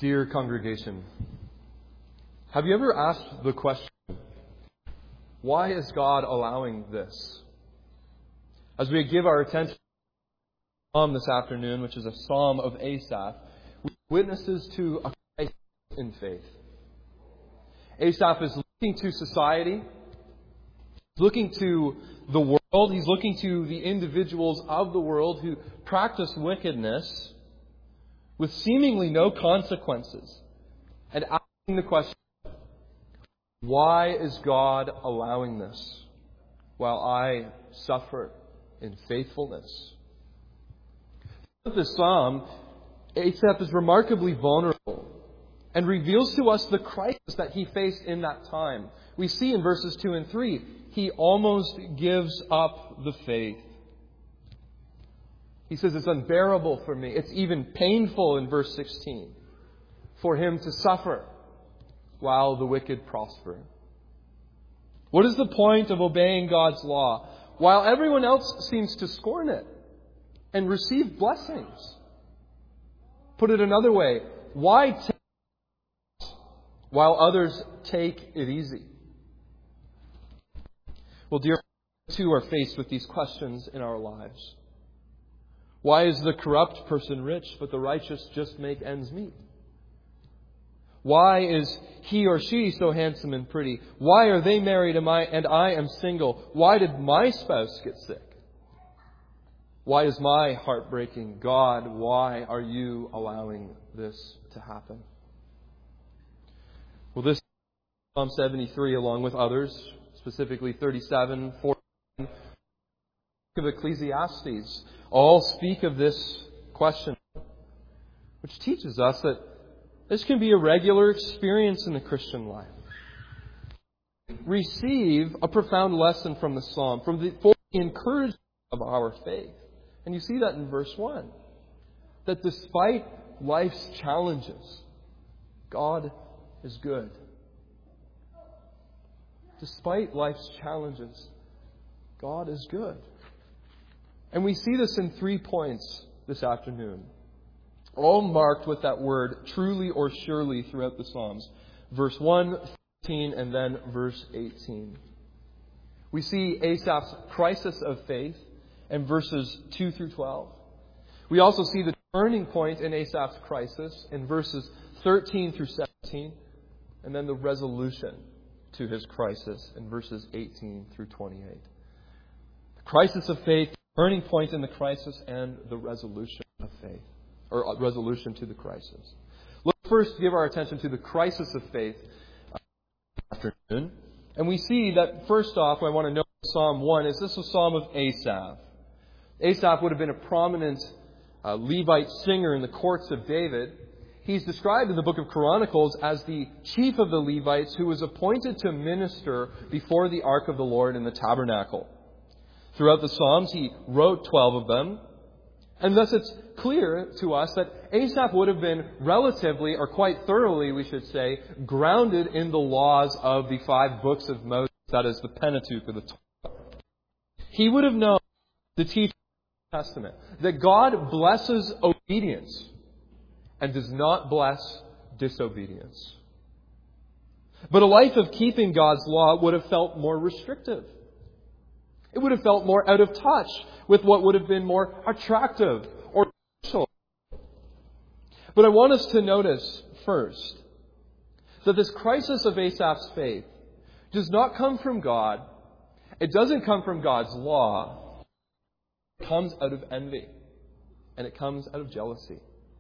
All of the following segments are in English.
Dear congregation, have you ever asked the question, why is God allowing this? As we give our attention to the psalm this afternoon, which is a psalm of Asaph, we are witnesses to a crisis in faith. Asaph is looking to society, he's looking to the world, he's looking to the individuals of the world who practice wickedness with seemingly no consequences, and asking the question, why is God allowing this while I suffer in faithfulness? With this psalm, Asaph is remarkably vulnerable and reveals to us the crisis that he faced in that time. We see in verses 2 and 3, he almost gives up the faith. He says, it's unbearable for me. It's even painful in verse 16 for him to suffer while the wicked prosper. What is the point of obeying God's law while everyone else seems to scorn it and receive blessings? Put it another way, why take it while others take it easy? Well, dear friends, too are faced with these questions in our lives. Why is the corrupt person rich, but the righteous just make ends meet? Why is he or she so handsome and pretty? Why are they married and I am single? Why did my spouse get sick? Why is my heart breaking? God, why are you allowing this to happen? Well, this Psalm 73, along with others, specifically 37, 14, of Ecclesiastes, all speak of this question, which teaches us that this can be a regular experience in the Christian life. Receive a profound lesson from the psalm, for the encouragement of our faith. And you see that in verse 1. That despite life's challenges, God is good. Despite life's challenges, God is good. And we see this in 3 points this afternoon, all marked with that word, truly or surely, throughout the Psalms. Verse 1, 15, and then verse 18. We see Asaph's crisis of faith in verses 2 through 12. We also see the turning point in Asaph's crisis in verses 13 through 17, and then the resolution to his crisis in verses 18 through 28. The crisis of faith, turning point in the crisis, and the resolution of faith, or resolution to the crisis. Let's first give our attention to the crisis of faith this afternoon. And we see that, first off, I want to note Psalm 1 is this a psalm of Asaph. Asaph would have been a prominent Levite singer in the courts of David. He's described in the book of Chronicles as the chief of the Levites who was appointed to minister before the ark of the Lord in the tabernacle. Throughout the Psalms, he wrote 12 of them. And thus it's clear to us that Asaph would have been relatively, or quite thoroughly, we should say, grounded in the laws of the 5 books of Moses, that is the Pentateuch or the Torah. He would have known the teaching of the Testament, that God blesses obedience and does not bless disobedience. But a life of keeping God's law would have felt more restrictive. It would have felt more out of touch with what would have been more attractive or social. But I want us to notice first that this crisis of Asaph's faith does not come from God. It doesn't come from God's law. It comes out of envy. And it comes out of jealousy.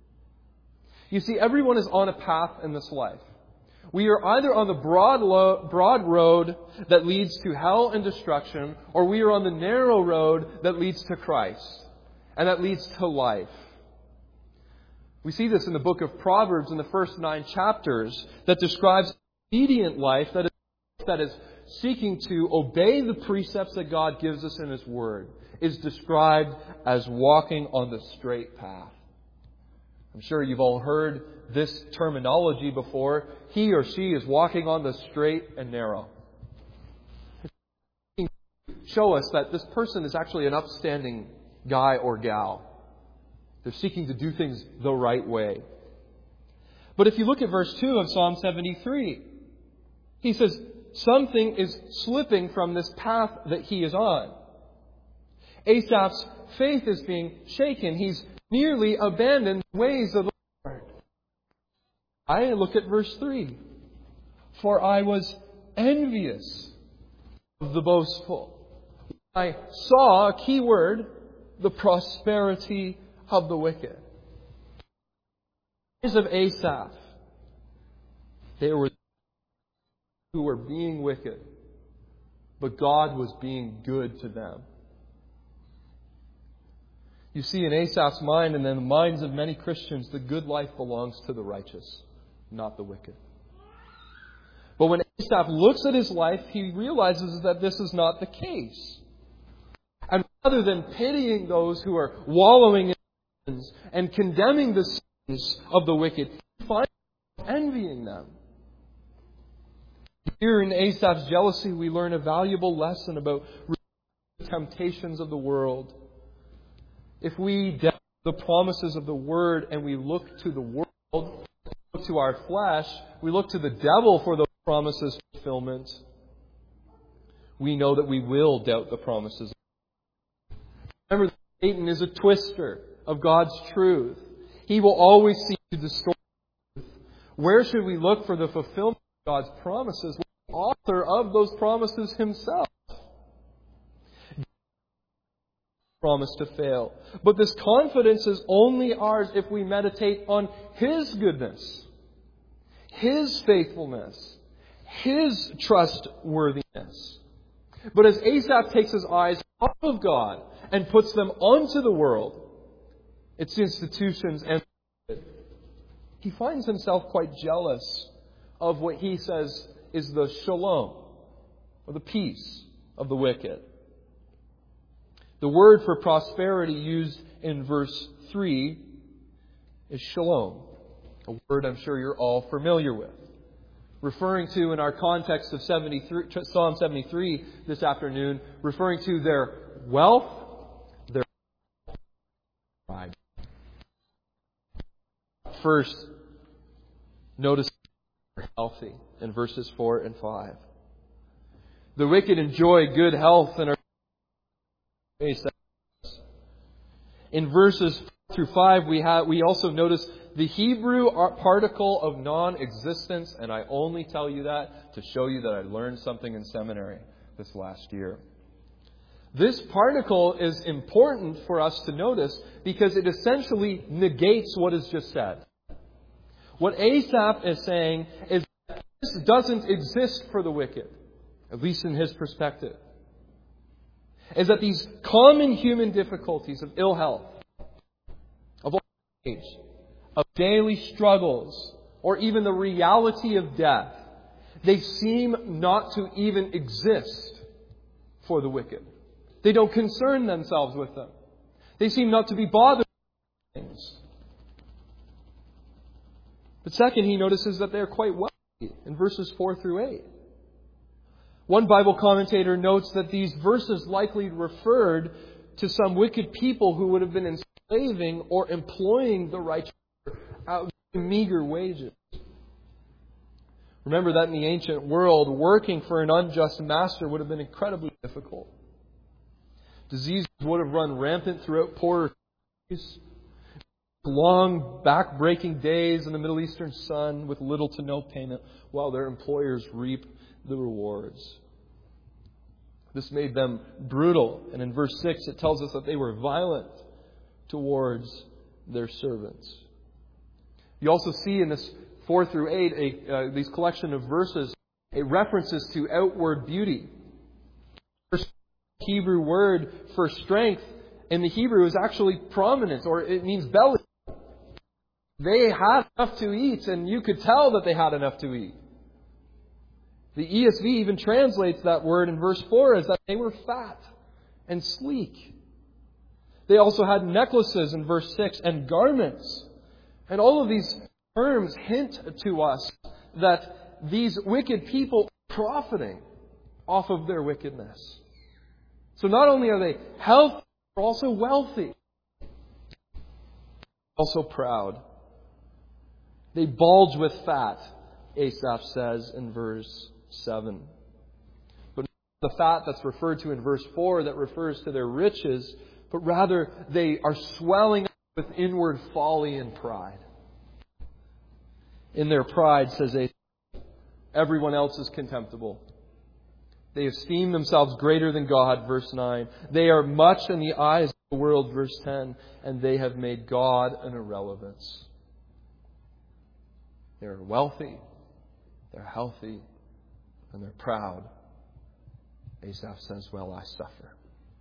You see, everyone is on a path in this life. We are either on the broad road that leads to hell and destruction, or we are on the narrow road that leads to Christ, and that leads to life. We see this in the book of Proverbs in the first 9 chapters that describes obedient life that is seeking to obey the precepts that God gives us in His Word, is described as walking on the straight path. I'm sure you've all heard this terminology before. He or she is walking on the straight and narrow. Show us that this person is actually an upstanding guy or gal. They're seeking to do things the right way. But if you look at verse 2 of Psalm 73, he says, something is slipping from this path that he is on. Asaph's faith is being shaken. He's nearly abandoned the ways of the Lord. I look at verse 3. For I was envious of the boastful. I saw, a key word, the prosperity of the wicked. The eyes of Asaph, they were who were being wicked, but God was being good to them. You see, in Asaph's mind and in the minds of many Christians, the good life belongs to the righteous, not the wicked. But when Asaph looks at his life, he realizes that this is not the case. And rather than pitying those who are wallowing in sins and condemning the sins of the wicked, he finds himself envying them. Here in Asaph's jealousy, we learn a valuable lesson about the temptations of the world. If we doubt the promises of the Word and we look to the world, look to our flesh, we look to the devil for those promises fulfillment, we know that we will doubt the promises. Remember that Satan is a twister of God's truth. He will always seek to distort truth. Where should we look for the fulfillment of God's promises? The author of those promises himself promised to fail. But this confidence is only ours if we meditate on His goodness, His faithfulness, His trustworthiness. But as Asaph takes his eyes off of God and puts them onto the world, its institutions, and he finds himself quite jealous of what he says is the shalom, or the peace of the wicked. The word for prosperity used in verse 3 is shalom, a word I'm sure you're all familiar with. Referring to, in our context of Psalm 73 this afternoon, referring to their wealth, their pride. First, notice they're healthy in verses 4 and 5. The wicked enjoy good health and are in verses 4 through 5, we also notice the Hebrew particle of non-existence, and I only tell you that to show you that I learned something in seminary this last year. This particle is important for us to notice because it essentially negates what is just said. What Asaph is saying is that this doesn't exist for the wicked, at least in his perspective. Is that these common human difficulties of ill health, of old age, of daily struggles, or even the reality of death, they seem not to even exist for the wicked. They don't concern themselves with them. They seem not to be bothered with things. But second, he notices that they're quite wealthy in verses 4 through 8. One Bible commentator notes that these verses likely referred to some wicked people who would have been enslaving or employing the righteous at meager wages. Remember that in the ancient world, working for an unjust master would have been incredibly difficult. Diseases would have run rampant throughout poorer cities. Long, back-breaking days in the Middle Eastern sun with little to no payment while their employers reap the rewards. This made them brutal. And in verse 6 it tells us that they were violent towards their servants. You also see in this 4 through 8, these collection of verses, it references to outward beauty. The Hebrew word for strength in the Hebrew is actually prominence, or it means belly. They had enough to eat, and you could tell that they had enough to eat. The ESV even translates that word in verse 4 as that they were fat and sleek. They also had necklaces in verse 6 and garments. And all of these terms hint to us that these wicked people are profiting off of their wickedness. So not only are they healthy, they're also wealthy. Also proud. They bulge with fat, Asaph says in verse 7. But not the fat that's referred to in verse 4 that refers to their riches, but rather they are swelling up with inward folly and pride. In their pride, says Asaph, everyone else is contemptible. They esteem themselves greater than God, verse 9. They are much in the eyes of the world, verse 10, and they have made God an irrelevance. They're wealthy, they're healthy, and they're proud. Asaph says, well, I suffer.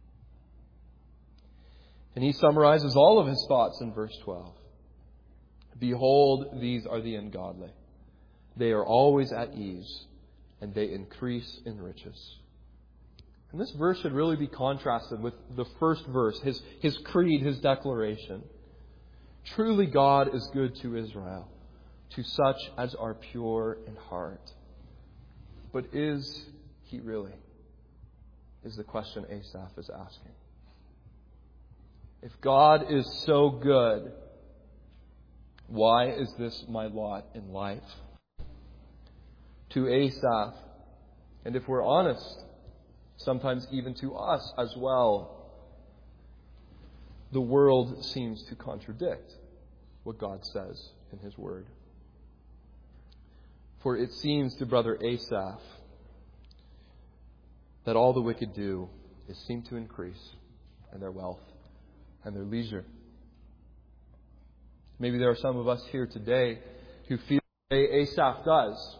And he summarizes all of his thoughts in verse 12. Behold, these are the ungodly. They are always at ease, and they increase in riches. And this verse should really be contrasted with the first verse, his creed, his declaration. Truly God is good to Israel, to such as are pure in heart. But is He really? Is the question Asaph is asking. If God is so good, why is this my lot in life? To Asaph, and if we're honest, sometimes even to us as well, the world seems to contradict what God says in His Word. For it seems to Brother Asaph that all the wicked do is seem to increase in their wealth and their leisure. Maybe there are some of us here today who feel the way Asaph does.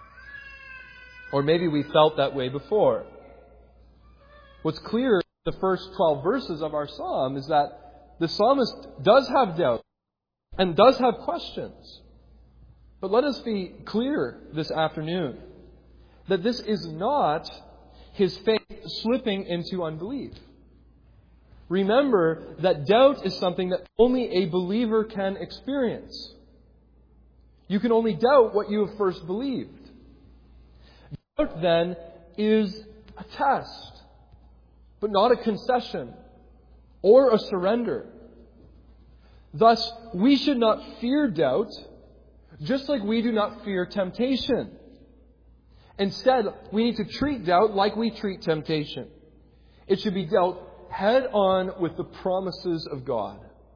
Or maybe we felt that way before. What's clear in the first 12 verses of our psalm is that the psalmist does have doubt and does have questions. But let us be clear this afternoon that this is not his faith slipping into unbelief. Remember that doubt is something that only a believer can experience. You can only doubt what you have first believed. Doubt, then, is a test, but not a concession or a surrender. Thus, we should not fear doubt, just like we do not fear temptation. Instead, we need to treat doubt like we treat temptation. It should be dealt head on with the promises of God.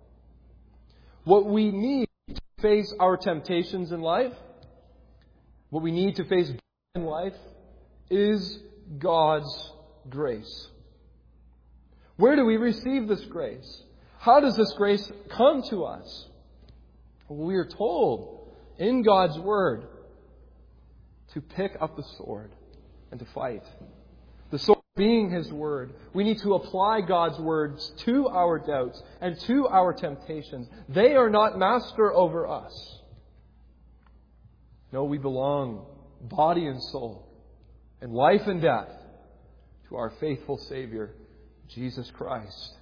What we need to face our temptations in life, what we need to face in life, is God's grace. Where do we receive this grace? How does this grace come to us? Well, we are told in God's Word to pick up the sword and to fight. The sword being His Word. We need to apply God's words to our doubts and to our temptations. They are not master over us. No, we belong, body and soul, and life and death, to our faithful Savior, Jesus Christ.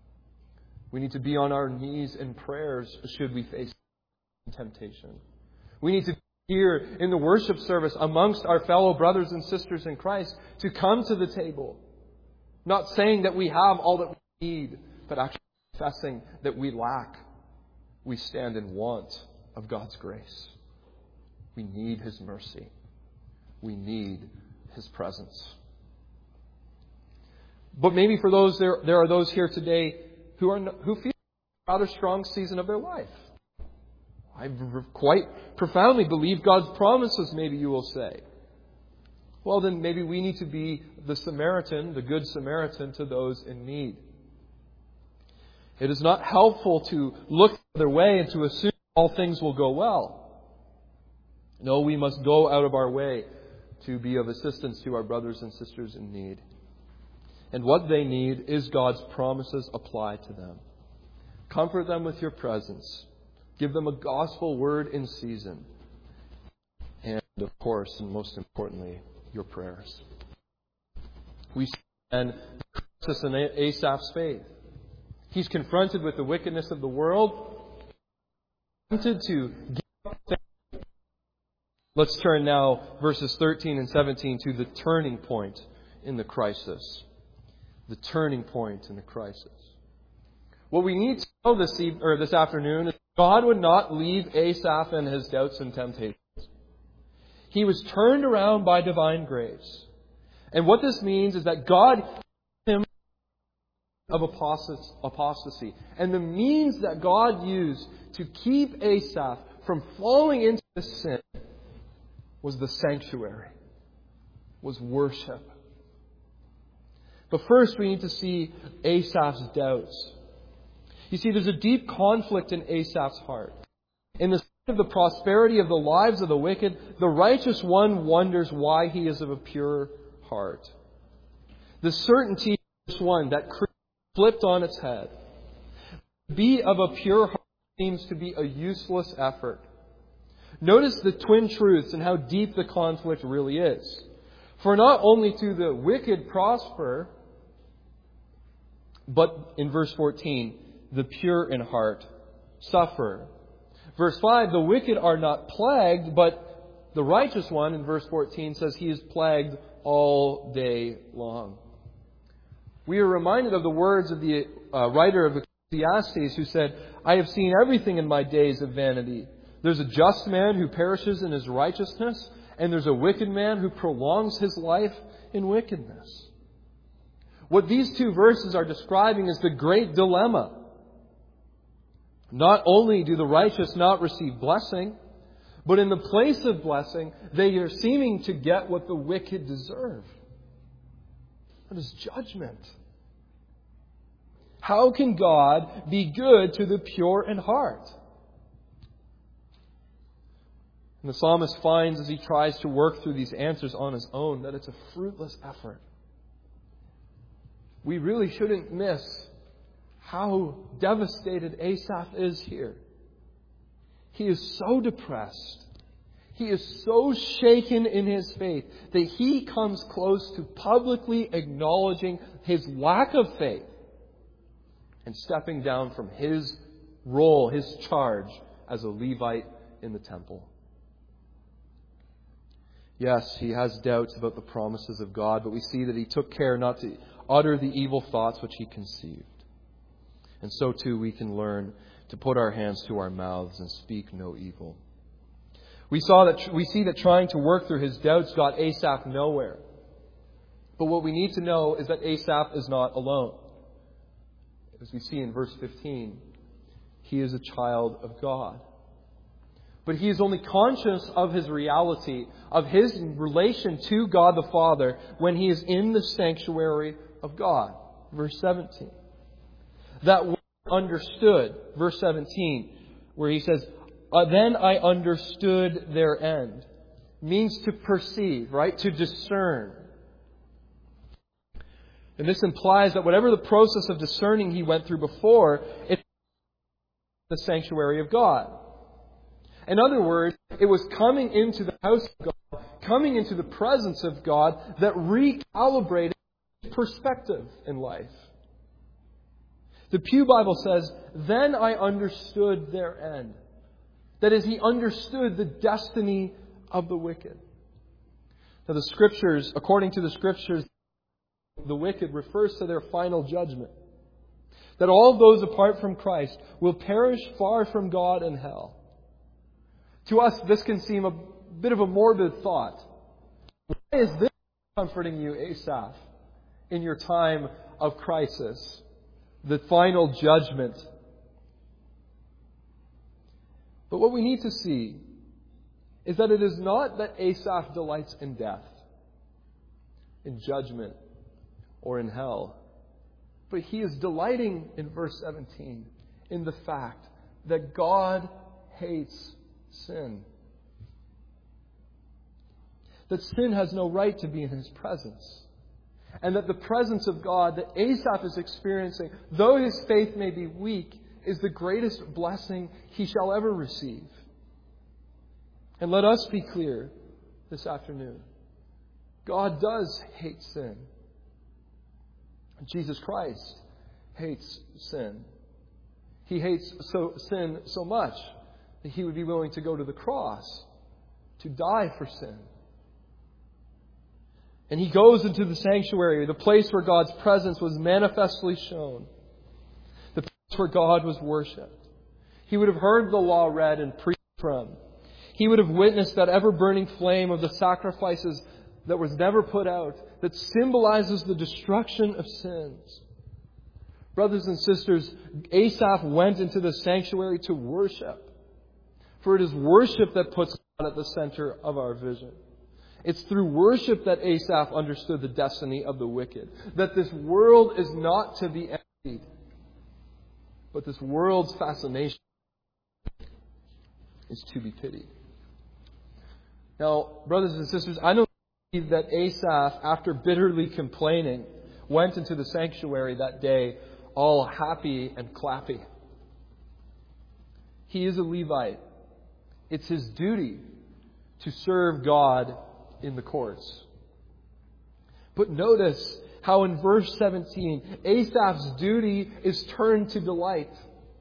We need to be on our knees in prayers should we face temptation. We need to be here in the worship service amongst our fellow brothers and sisters in Christ to come to the table. Not saying that we have all that we need, but actually confessing that we lack. We stand in want of God's grace. We need His mercy. We need His presence. But maybe for those, there are those here today who feel a rather strong season of their life. I quite profoundly believe God's promises, maybe you will say. Well, then maybe we need to be the Samaritan, the Good Samaritan to those in need. It is not helpful to look the other way and to assume all things will go well. No, we must go out of our way to be of assistance to our brothers and sisters in need. And what they need is God's promises applied to them. Comfort them with your presence. Give them a gospel word in season. And, of course, and most importantly, your prayers. We see then the crisis in Asaph's faith. He's confronted with the wickedness of the world. Tempted to give up faith. Let's turn now, verses 13 and 17, to the turning point in the crisis. The turning point in the crisis. What we need to know this afternoon is God would not leave Asaph and his doubts and temptations. He was turned around by divine grace. And what this means is that God him of apostasy. And the means that God used to keep Asaph from falling into sin was the sanctuary, was worship. But first we need to see Asaph's doubts. You see, there's a deep conflict in Asaph's heart. In the sight of the prosperity of the lives of the wicked, the righteous one wonders why he is of a pure heart. The certainty of this one that flipped on its head. To be of a pure heart seems to be a useless effort. Notice the twin truths and how deep the conflict really is. For not only do the wicked prosper, but in verse 14, the pure in heart suffer. Verse 5, the wicked are not plagued, but the righteous one, in verse 14, says he is plagued all day long. We are reminded of the words of the writer of Ecclesiastes who said, I have seen everything in my days of vanity. There's a just man who perishes in his righteousness, and there's a wicked man who prolongs his life in wickedness. What these two verses are describing is the great dilemma. Not only do the righteous not receive blessing, but in the place of blessing, they are seeming to get what the wicked deserve. That is judgment. How can God be good to the pure in heart? And the psalmist finds as he tries to work through these answers on his own that it's a fruitless effort. We really shouldn't miss how devastated Asaph is here. He is so depressed. He is so shaken in his faith that he comes close to publicly acknowledging his lack of faith and stepping down from his role, his charge as a Levite in the temple. Yes, he has doubts about the promises of God, but we see that he took care not to utter the evil thoughts which he conceived. And so too we can learn to put our hands to our mouths and speak no evil. We see that trying to work through his doubts got Asaph nowhere. But what we need to know is that Asaph is not alone. As we see in verse 15, he is a child of God. But he is only conscious of his reality, of his relation to God the Father, when he is in the sanctuary of God. Verse 17. That word understood, verse 17, where he says, then I understood their end, means to perceive, right? To discern. And this implies that whatever the process of discerning he went through before, it's the sanctuary of God. In other words, it was coming into the house of God, coming into the presence of God, that recalibrated his perspective in life. The Pew Bible says, then I understood their end. That is, he understood the destiny of the wicked. Now the Scriptures, according to the Scriptures, the wicked refers to their final judgment. That all those apart from Christ will perish far from God in hell. To us, this can seem a bit of a morbid thought. Why is this comforting you, Asaph, in your time of crisis? The final judgment. But what we need to see is that it is not that Asaph delights in death, in judgment, or in hell. But he is delighting in verse 17 in the fact that God hates sin. That sin has no right to be in his presence. And that the presence of God that Asaph is experiencing, though his faith may be weak, is the greatest blessing he shall ever receive. And let us be clear this afternoon. God does hate sin. Jesus Christ hates sin. He hates sin so much that he would be willing to go to the cross to die for sin. And he goes into the sanctuary, the place where God's presence was manifestly shown, the place where God was worshipped. He would have heard the law read and preached from. He would have witnessed that ever-burning flame of the sacrifices that was never put out, that symbolizes the destruction of sins. Brothers and sisters, Asaph went into the sanctuary to worship. For it is worship that puts God at the center of our vision. It's through worship that Asaph understood the destiny of the wicked. That this world is not to be envied, but this world's fascination is to be pitied. Now, brothers and sisters, I don't believe that Asaph, after bitterly complaining, went into the sanctuary that day all happy and clappy. He is a Levite. It's his duty to serve God in the courts. But notice how in verse 17, Asaph's duty is turned to delight.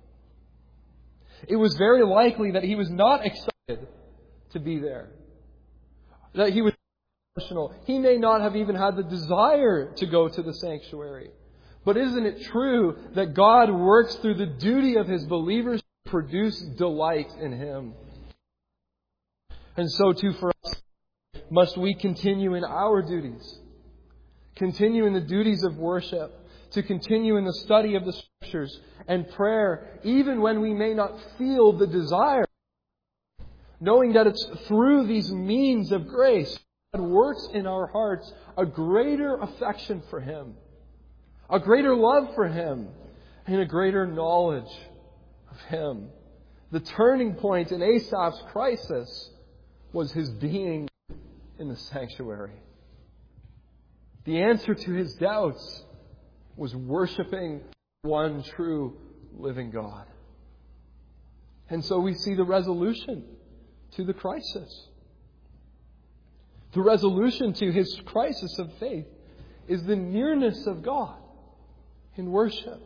It was very likely that he was not excited to be there. That he was emotional. He may not have even had the desire to go to the sanctuary. But isn't it true that God works through the duty of His believers to produce delight in Him? And so too for us, must we continue in our duties. Continue in the duties of worship. To continue in the study of the Scriptures and prayer, even when we may not feel the desire. Knowing that it's through these means of grace God works in our hearts a greater affection for Him, a greater love for Him, and a greater knowledge of Him. The turning point in Asaph's crisis was his being in the sanctuary. The answer to his doubts was worshiping one true living God. And so we see the resolution to the crisis. The resolution to his crisis of faith is the nearness of God in worship.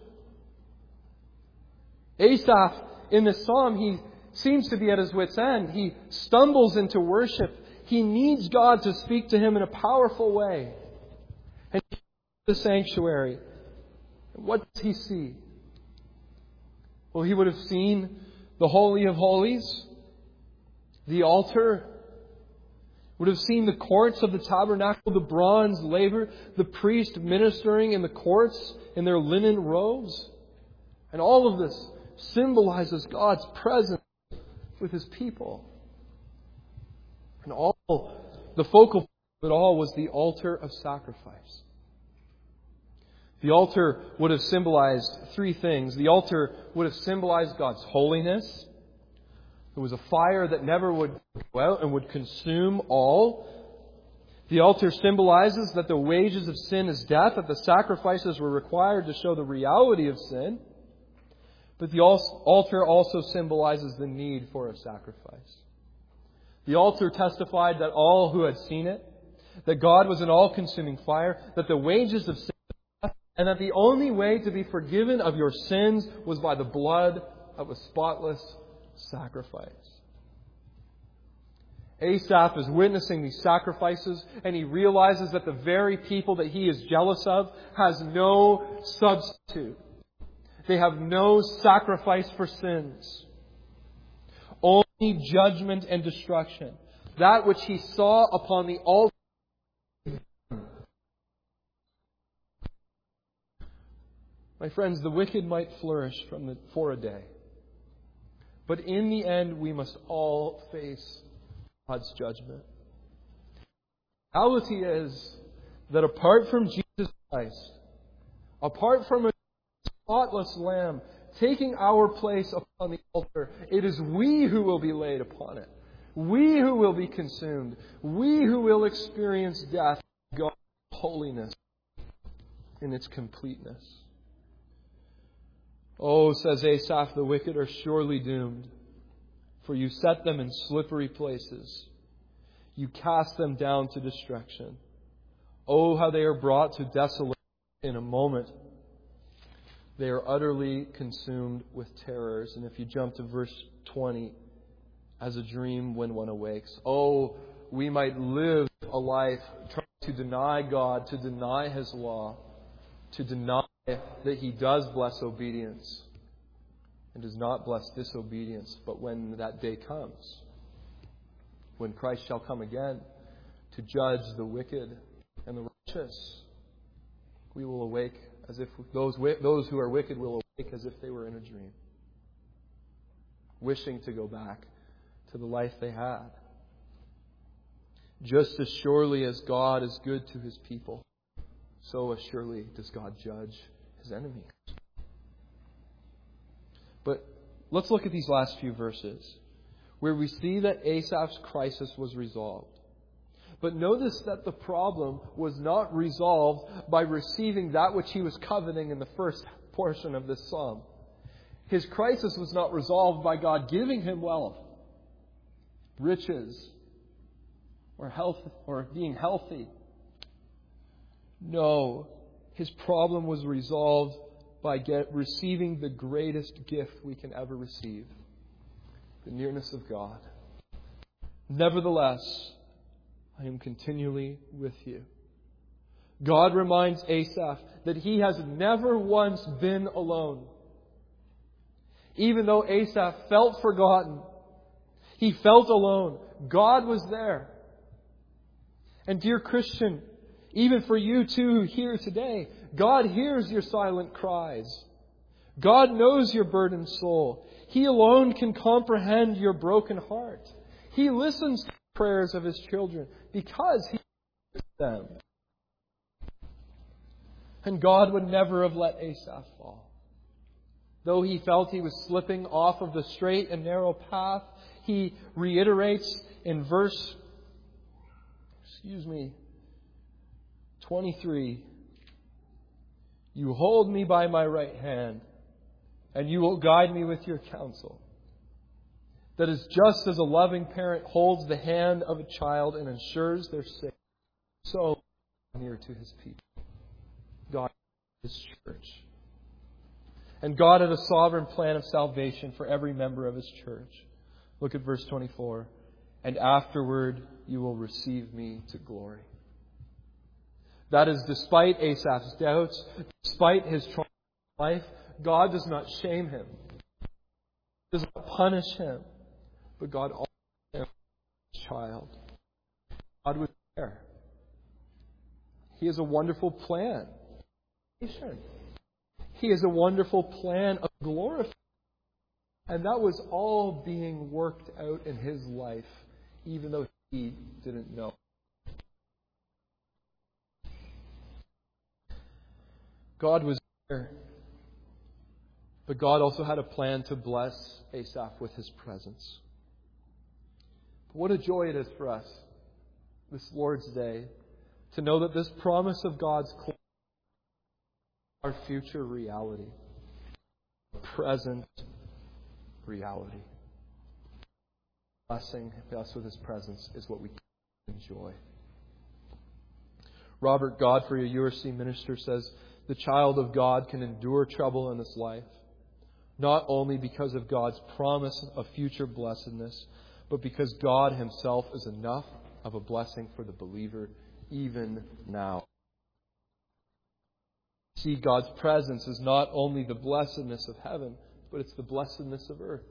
Asaph, in this psalm, he seems to be at his wit's end. He stumbles into worship. He needs God to speak to him in a powerful way. And he comes to the sanctuary. What does he see? Well, he would have seen the Holy of Holies, the altar, would have seen the courts of the tabernacle, the bronze laver, the priest ministering in the courts in their linen robes. And all of this symbolizes God's presence with His people. And all the focal point of it all was the altar of sacrifice. The altar would have symbolized three things. The altar would have symbolized God's holiness. There was a fire that never would go out and would consume all. The altar symbolizes that the wages of sin is death, that the sacrifices were required to show the reality of sin. But the altar also symbolizes the need for a sacrifice. The altar testified that all who had seen it, that God was an all-consuming fire, that the wages of sin was death, and that the only way to be forgiven of your sins was by the blood of a spotless sacrifice. Asaph is witnessing these sacrifices, and he realizes that the very people that he is jealous of has no substitute. They have no sacrifice for sins. Only judgment and destruction. That which he saw upon the altar. My friends, the wicked might flourish for a day. But in the end, we must all face God's judgment. The reality is that apart from Jesus Christ, apart from a spotless Lamb taking our place upon the altar, it is we who will be laid upon it. We who will be consumed. We who will experience death, God's holiness in its completeness. Oh, says Asaph, the wicked are surely doomed, for you set them in slippery places. You cast them down to destruction. Oh, how they are brought to desolation in a moment. They are utterly consumed with terrors. And if you jump to verse 20, as a dream when one awakes. Oh, we might live a life trying to deny God, to deny His law, to deny that He does bless obedience. and does not bless disobedience. But when that day comes, when Christ shall come again to judge the wicked and the righteous, we will awake as if those who are wicked will awake as if they were in a dream, wishing to go back to the life they had. Just as surely as God is good to His people, so as surely does God judge His enemies. But let's look at these last few verses, where we see that Asaph's crisis was resolved. But notice that the problem was not resolved by receiving that which he was coveting in the first portion of this psalm. His crisis was not resolved by God giving him wealth, riches, or health, or being healthy. No, his problem was resolved by receiving the greatest gift we can ever receive, the nearness of God. Nevertheless, I am continually with you. God reminds Asaph that he has never once been alone. Even though Asaph felt forgotten, he felt alone, God was there. And dear Christian, even for you too here today, God hears your silent cries. God knows your burdened soul. He alone can comprehend your broken heart. He listens to the prayers of His children because He hears them. And God would never have let Asaph fall. Though he felt he was slipping off of the straight and narrow path, he reiterates in verse 23, "You hold me by my right hand, and you will guide me with your counsel." That is just as a loving parent holds the hand of a child and ensures their safety, so near to His people. God is His church. And God had a sovereign plan of salvation for every member of His church. Look at verse 24. "And afterward you will receive me to glory." That is, despite Asaph's doubts, despite his trauma in life, God does not shame him. He does not punish him. But God also him as a child. God was there. He has a wonderful plan. He has a wonderful plan of glorification. And that was all being worked out in his life, even though he didn't know. God was there. But God also had a plan to bless Asaph with His presence. What a joy it is for us, this Lord's Day, to know that this promise of God's call is our future reality, present reality. Blessing us with His presence is what we enjoy. Robert Godfrey, a URC minister, says, "The child of God can endure trouble in this life, not only because of God's promise of future blessedness, but because God Himself is enough of a blessing for the believer even now." See, God's presence is not only the blessedness of heaven, but it's the blessedness of earth.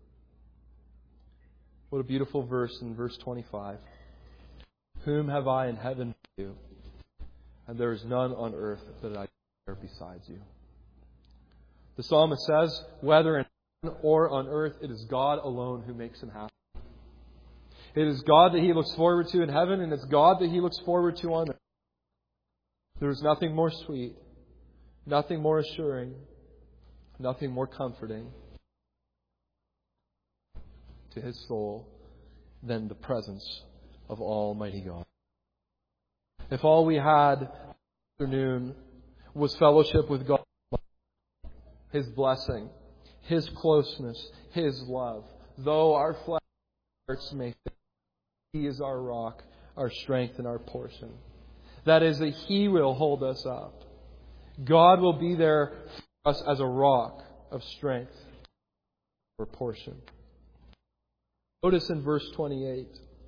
What a beautiful verse in verse 25. "Whom have I in heaven but you? And there is none on earth that I desire besides you." The psalmist says, whether in heaven or on earth, it is God alone who makes him happy. It is God that he looks forward to in heaven, and it's God that he looks forward to on earth. There is nothing more sweet, nothing more assuring, nothing more comforting to his soul than the presence of Almighty God. If all we had this afternoon was fellowship with God, His blessing, His closeness, His love, though our flesh and hearts may fail, He is our rock, our strength, and our portion. That is, that He will hold us up. God will be there for us as a rock of strength or portion. Notice in verse 28,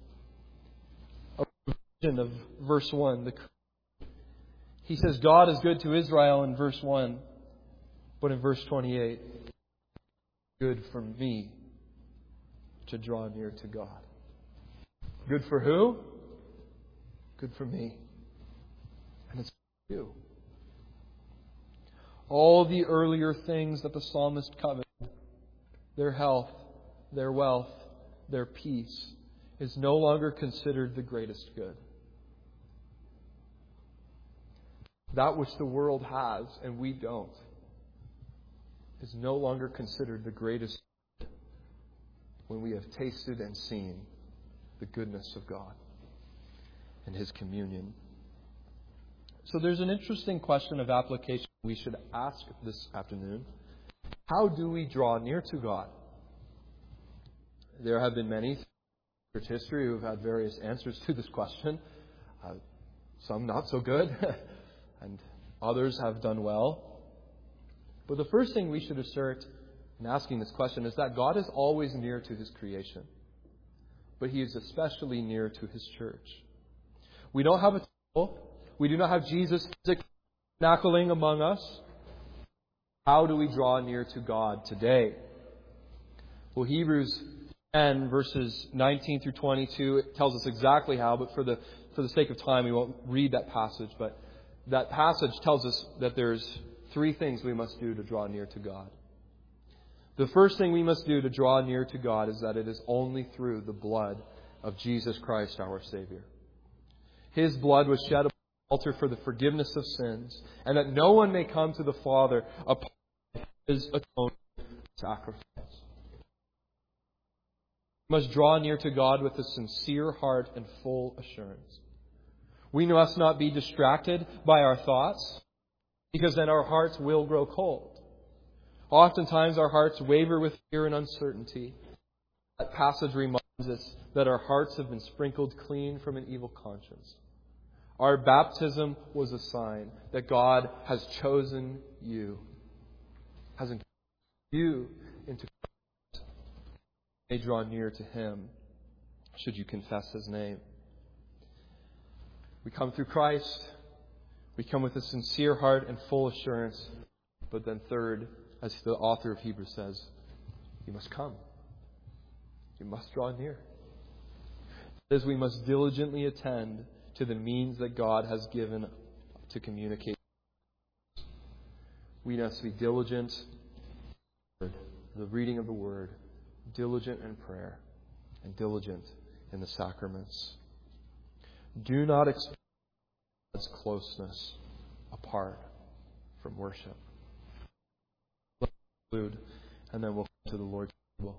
a revision of verse 1. He says God is good to Israel in verse 1, but in verse 28, good for me to draw near to God. Good for who? Good for me. And it's for you. All the earlier things that the psalmist coveted, their health, their wealth, their peace, is no longer considered the greatest good. That which the world has and we don't is no longer considered the greatest good when we have tasted and seen the goodness of God and His communion. So there's an interesting question of application we should ask this afternoon. How do we draw near to God? There have been many in church history who have had various answers to this question. Some not so good, and others have done well. But the first thing we should assert in asking this question is that God is always near to His creation, but He is especially near to His church. We don't have a temple. We do not have Jesus tabernacling among us. How do we draw near to God today? Well, Hebrews 10, verses 19 through 22, it tells us exactly how, but for the sake of time, we won't read that passage. But that passage tells us that there's three things we must do to draw near to God. The first thing we must do to draw near to God is that it is only through the blood of Jesus Christ, our Savior. His blood was shed upon the altar for the forgiveness of sins, and that no one may come to the Father apart from His atoning sacrifice. We must draw near to God with a sincere heart and full assurance. We must not be distracted by our thoughts, because then our hearts will grow cold. Oftentimes our hearts waver with fear and uncertainty. That passage reminds us that our hearts have been sprinkled clean from an evil conscience. Our baptism was a sign that God has chosen you, has encouraged you into Christ. You may draw near to Him should you confess His name. We come through Christ. We come with a sincere heart and full assurance. But then third, as the author of Hebrews says, you must come. You must draw near. As we must diligently attend to the means that God has given to communicate. We must be diligent in the reading of the Word, diligent in prayer, and diligent in the sacraments. Do not expect God's closeness apart from worship. Let's conclude, and then we'll come to the Lord's table.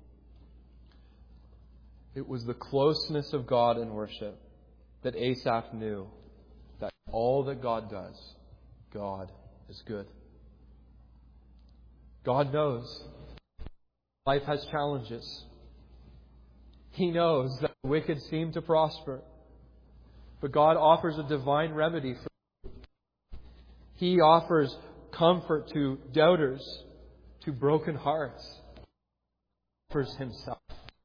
It was the closeness of God in worship that Asaph knew that all that God does, God is good. God knows life has challenges. He knows that the wicked seem to prosper. But God offers a divine remedy for you. He offers comfort to doubters, to broken hearts. He offers Himself.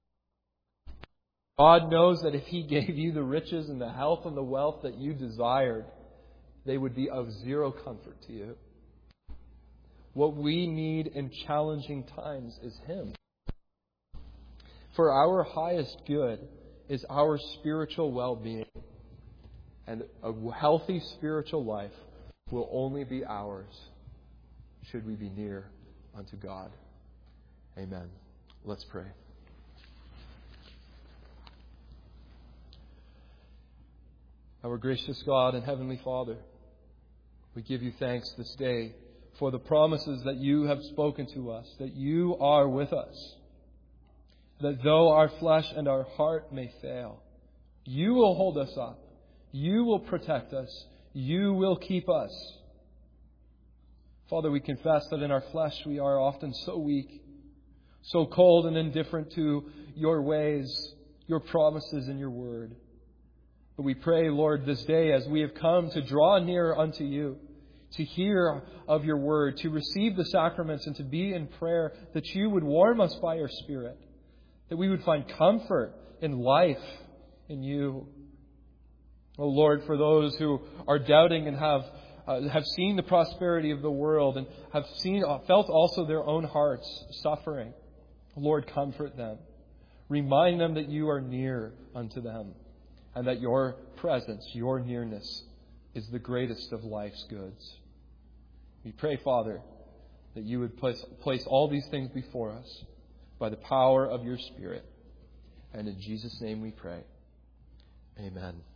God knows that if He gave you the riches and the health and the wealth that you desired, they would be of zero comfort to you. What we need in challenging times is Him. For our highest good is our spiritual well-being. And a healthy spiritual life will only be ours should we be near unto God. Amen. Let's pray. Our gracious God and Heavenly Father, we give you thanks this day for the promises that you have spoken to us, that you are with us, that though our flesh and our heart may fail, you will hold us up. You will protect us. You will keep us. Father, we confess that in our flesh we are often so weak, so cold and indifferent to your ways, your promises, and your word. But we pray, Lord, this day as we have come to draw near unto you, to hear of your word, to receive the sacraments, and to be in prayer, that you would warm us by your Spirit, that we would find comfort in life in you. Oh Lord, for those who are doubting and have seen the prosperity of the world and have felt also their own hearts suffering, Lord, comfort them. Remind them that you are near unto them and that your presence, your nearness, is the greatest of life's goods. We pray, Father, that you would place all these things before us by the power of your Spirit. And in Jesus' name we pray. Amen.